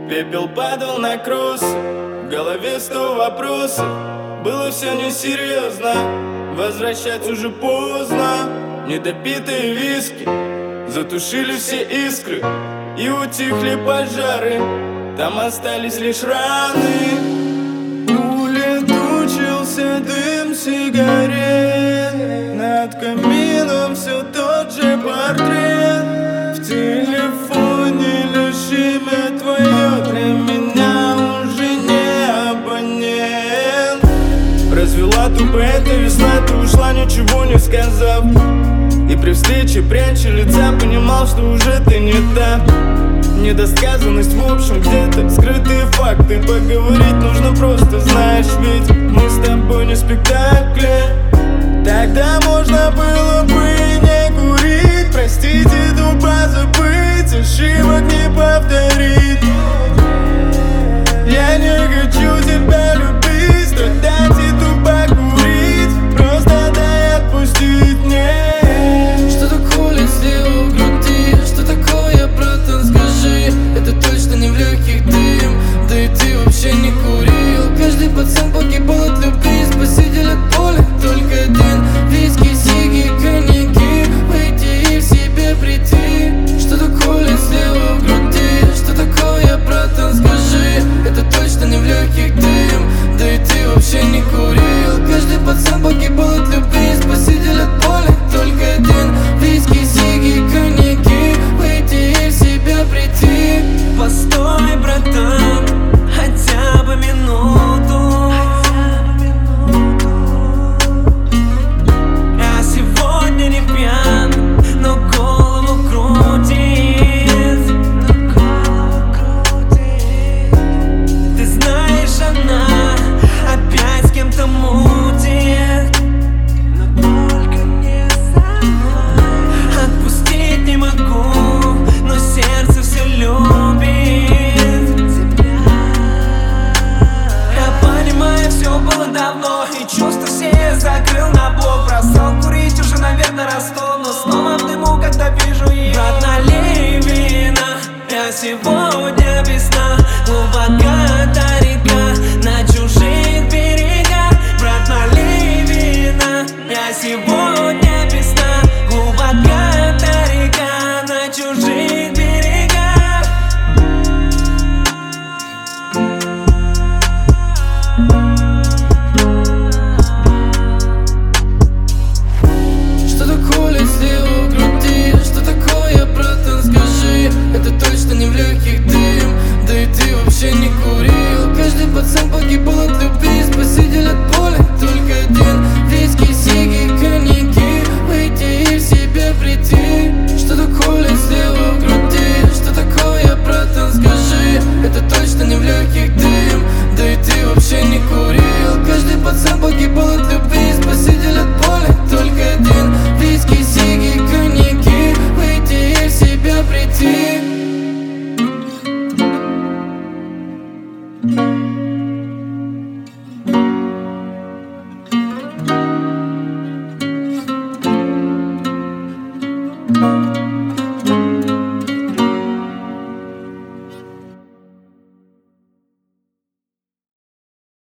Пепел падал на кроссы, в голове 100 вопросов. Было все несерьезно, возвращать уже поздно. Недопитые виски затушили все искры и утихли пожары. Там остались лишь раны. Улетучился дым сигарет, над камином все тот же портрет. В телефоне лишь имя твое, для меня уже не абонент. Развела тупая эта весна, ты ушла, ничего не сказав. И при встрече, пряча лица, понимал, что уже ты не та. Недосказанность, в общем, где-то скрытые факты. Поговорить нужно просто, знаешь, ведь мы с тобой не в спектакле. Тогда можно было бы и не курить. Простите, тупо забыть, ошибок не повторить. Я не хочу тебя любить, страдать и тупо курить. Просто дай отпустить мне. Что такое слева в груди? Что такое, братан, скажи? Это точно не в легких дым, да и ты вообще не курил. Каждый пацан погибал от любви, спаситель от боли только один. Виски, сиги, коньяки, выйти и в себе прийти. Что такое слева в груди? Что такое, братан, скажи? Это точно не в легких дым, да и ты вообще не курил. Каждый пацан погибал от любви, спаситель от боли только один. Виски, сиги, коньяки, выйти и в себя прийти. Постой, братан, хотя бы минуту. Я сегодня не пьян, но голову крутит. Ты знаешь, она опять с кем-то мутит, но только не со мной. Отпустить не могу, но сердце все любит тебя. Я понимаю, все было давно, и чувства все я закрыл на блок. Бросал курить уже, наверное, растол, но снова в дыму, когда вижу ее. Брат, налей вина, я сегодня без сна. Глубока та река на чужих берегах. Брат, налей вина, я сегодня